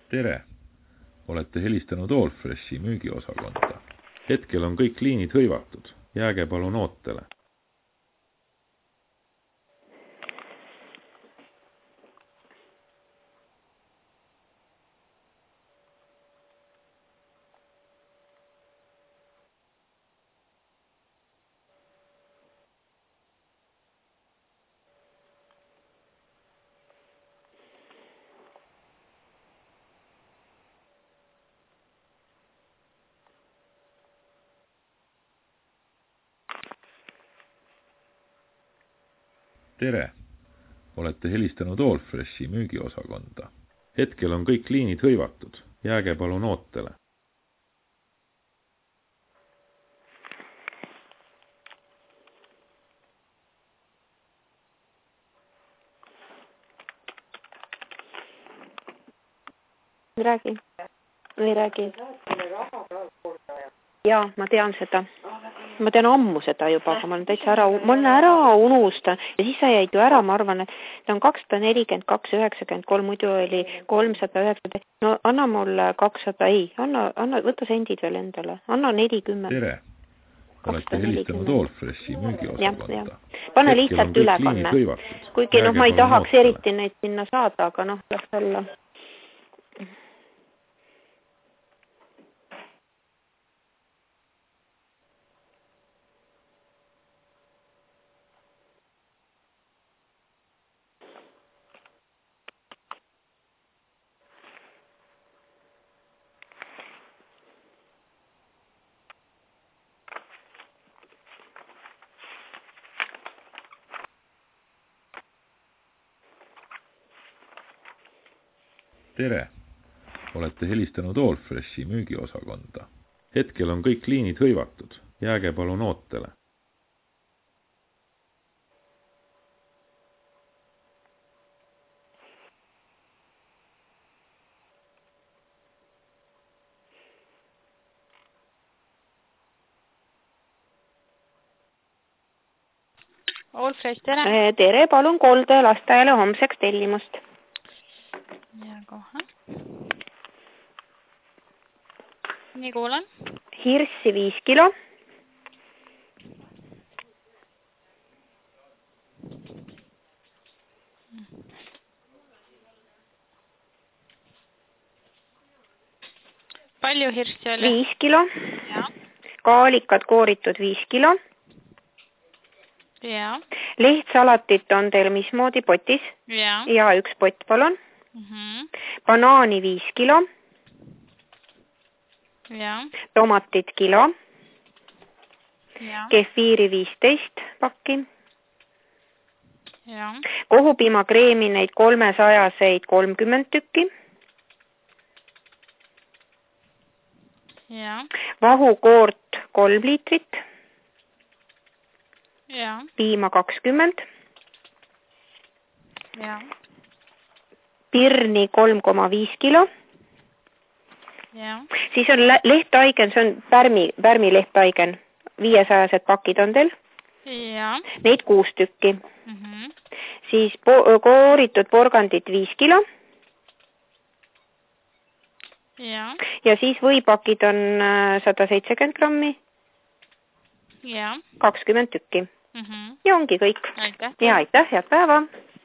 Tere! Olete helistanud Allfreshi müügiosakonda. Hetkel on kõik liinid hõivatud. Jääge palun ootele. Tere! Olete helistanud Allfreshi müügiosakonda. Hetkel on kõik liinid hõivatud. Jääge palun ootele. Räägi. Või räägi. Jaa, ma tean seda. Ma tean ammu seda juba, aga ma olen täitsa ära unustan. Ja siis sa jäid ju ära, ma arvan, et ta on 242,93, muidu oli 390. No anna mulle 200, ei, anna, võta sendid veel endale. Anna 40. Tere! Olete helistanud Allfreshi müügiosakonda. Pane lihtsalt ülekanne. Kuigi ma ei tahaks eriti neid sinna saada, aga las olla. Tere! Olete helistanud Allfreshi müügiosakonda. Hetkel on kõik liinid hõivatud. Jääge palun ootele. Allfresh, tere! Tere, palun kolde lasteaiale homseks tellimust. Ja kohe. Nii kuulen. Hirssi 5 kilo. Palju hirssi oli? 5 kilo. Ja. Kaalikad kooritud 5 kilo. Ja. Lehtsalatit on teil mismoodi potis? Ja. Ja 1 pott, palun. Banaani 5 kilo. Ja. Tomatit kilo. Ja. Kefiiri 15 pakki. Ja. Kohupiimakreemi neid 300-seid 30 tükki. Ja. Vahukoort 3 liitrit. Ja. Piima 20. Ja. Pirni 3,5 kilo. Ja. Siis on lehtaigen, see on pärmi lehtaigen. 500-sed pakid on teil. Ja. Neid 6 tükki. Siis kooritud porgandit 5 kilo. Ja. Ja siis võipakid on 170 grammi. Ja. 20 tükki. Ja ongi kõik. Aitäh. Ja aitäh, head päeva.